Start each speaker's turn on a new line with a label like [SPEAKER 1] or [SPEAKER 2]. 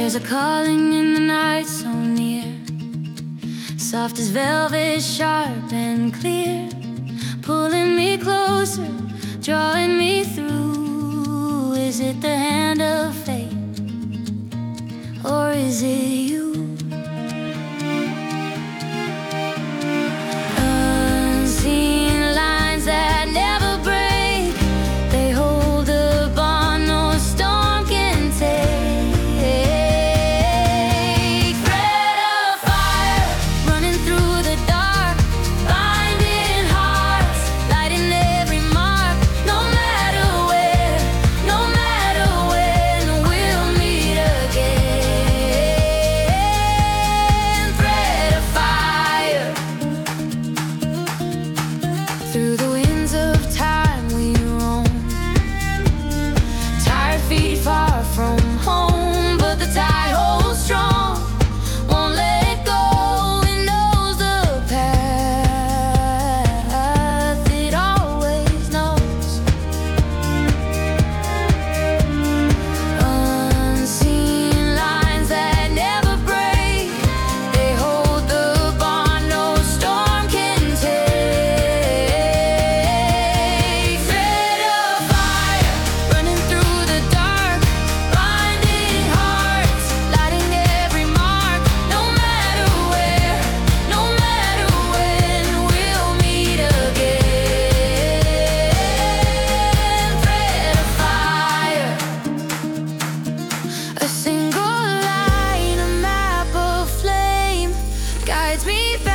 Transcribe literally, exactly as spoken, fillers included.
[SPEAKER 1] There's a calling in the night so near, soft as velvet, sharp and clear, pulling me closer, drawing me through. Is it the hand of fate, or is it you? Unseen lines that never break, they hold a bond no storm can take. Thread of fire running through the dark, binding hearts, lighting every mark. No matter where, no matter when, we'll meet again. Thread of fire. Through the winds of time we roam, tired feet far from home, but the tide holds strong, won't let go. It knows the path, it always knows. Unseen lines that never break, they hold the bond no storm can take. Thread of fire running through the dark, binding hearts, lighting every mark. No matter where, no matter when, we'll meet again. Thread of fire. A single line, a map of flame, guides me back